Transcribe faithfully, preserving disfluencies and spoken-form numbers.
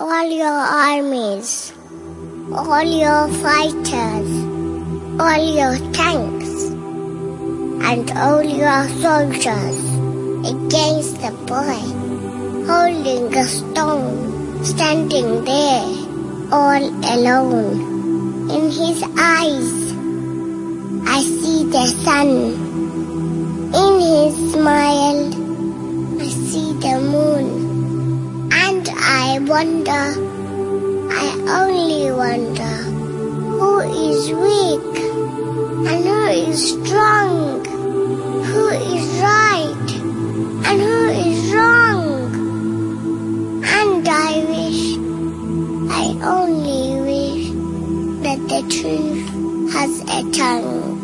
all your armies, all your fighters, all your tanks, and all your soldiers against the boy, holding a stone, standing there, all alone. In his eyes, I see the sun. In his smile, I see the moon. And I wonder, I only wonder, who is weak and who is strong, who is right and who is wrong. And I wish, I only wish that the truth has a tongue.